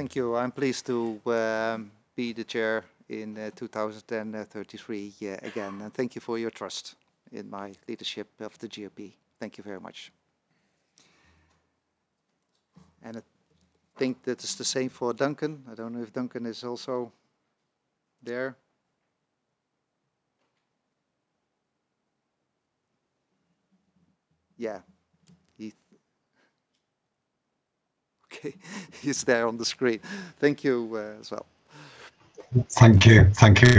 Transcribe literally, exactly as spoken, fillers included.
thank you. I'm pleased to um, be the chair in uh, two thousand thirty-three uh, again, and thank you for your trust in my leadership of the G O P. Thank you very much. And I think that is the same for Duncan. I don't know if Duncan is also there. Yeah, he, okay, he's there on the screen. Thank you uh, as well. Thank you. Thank you